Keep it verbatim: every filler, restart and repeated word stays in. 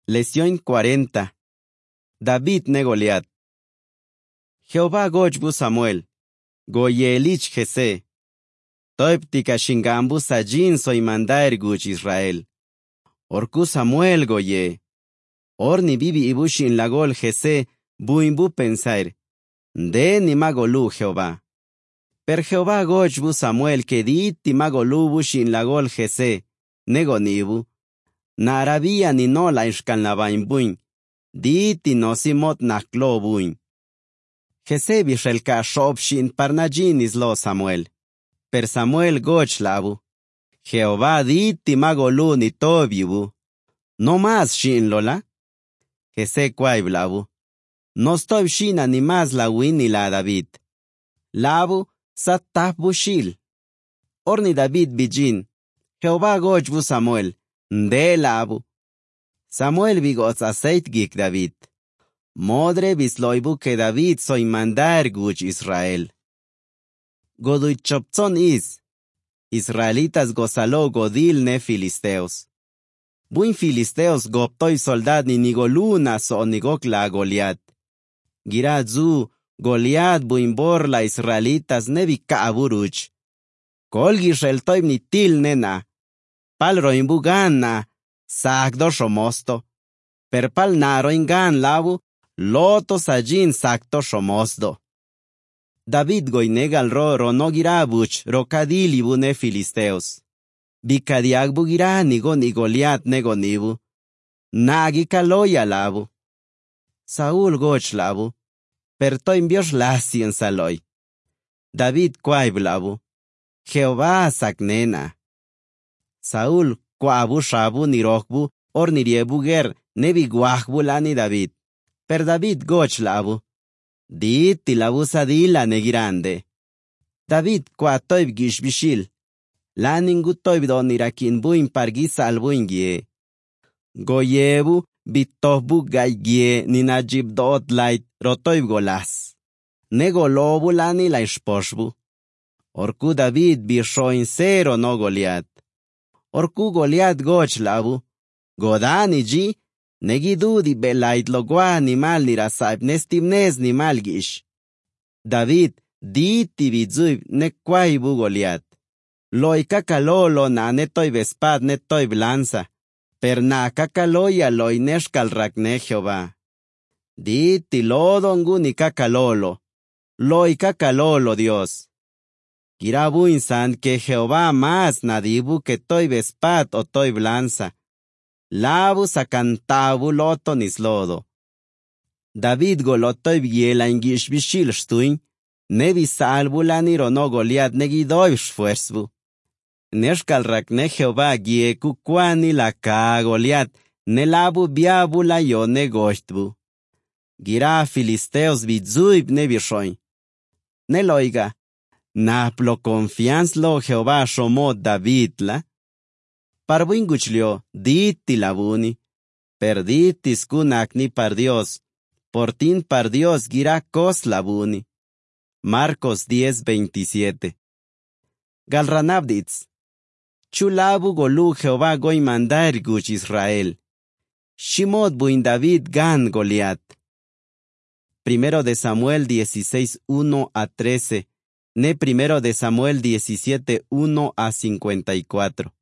Lección cuarenta. David ne Goliat. Jehová gochbu Samuel. Goyelich Jese. Toiptika shingambu sajin soy mandaer guch Israel. Orku Samuel goye. Orni bibi ibushin lagol Jese buimbu pensair. De ni magolu Jehová. Per Jehová gochbu Samuel que diti magolu bushin lagol Jese. Negonibu. Na arabia ni no la ishkan la buin. Diti no simot naklo buin. Jese bishelka shopshin parnajin islo Samuel. Per Samuel goch labu. Jehová diti magolu ni tobibu. No más shin lola. Jese kwaib labu. No estoy shina ni más la win ni la David. Labu satah bushil. Orni David bijin. Jehová goch bu Samuel. De labu. Samuel bigots aceit gik David. Modre bisloibu que David soy mandar guch Israel. Goduy chopzon is. Israelitas gozalo godil ne filisteos. Buin filisteos goptoi soldad ni nigoluna so nigok la Goliat. Gira zu Goliat buin bor la Israelitas ne bikaburuch. Kolgi sheltoib ni til nena. Pal roimbu gana. Sakdo shomosto. Per pal naro ingan labu. Loto sajin sakto shomosdo. David goinegal ro ro no girabuch rokadilibu ne filisteos. Bikadiagbu gira nigo ni Goliat nego nibu. Nagi kaloya labu. Saúl goch labu. Per toimbios lasien saloy. David kwaib labu. Jehová saknena. Saúl kwabu shabu nirokbu or niriebu ger nebi guajbu lani David. Per David goch labu. Diti labu sadila negirande. David kwa toib gish bishil. Laningu toib don irakin buin pargisa albuin gie. Goyebu bitobu gaygie ninajib dot light rotoib golas. Negolobu lani la ishposhbu. Orku David bishoin cero no Goliat. Orku Goliat goch labu. Godani ji. Negidu di belait logwa ni mal ni rasaib nestimnes ni mal gish. David diti bizuib ne kwaibu Goliat. Loi kakalolo na netoi vespad netoi blanza. Per na kakaloya loi neshkal rakne Jehová. Diti lodongu ni kakalolo. Loi kakalolo Dios. Kirabu insan que Jehová más nadibu que toi vespad o toi blanza. Labu sakantabu loto nislodo. David golotoi biela ingish bishil stuin. Nebi salbu laniro no Goliat negidoi shfuersbu. Neshkal rakne Jehová gieku kwani la ka Goliat. Nelabu biabu la yo negoshtbu. Gira filisteos bizuib nebishoin. Neloiga. Naplo confianz lo Jehová shomo David la. Parbuinguchlio, diti labuni. Perditis kunakni par Dios. Portin par Dios gira kos labuni. Marcos diez veintisiete. Galranabdits. Chulabu golu Jehová goy mandar guch Israel. Shimot buin David gan Goliat. Primero de Samuel dieciséis, uno a trece. Ne primero de Samuel diecisiete, uno a cincuenta y cuatro.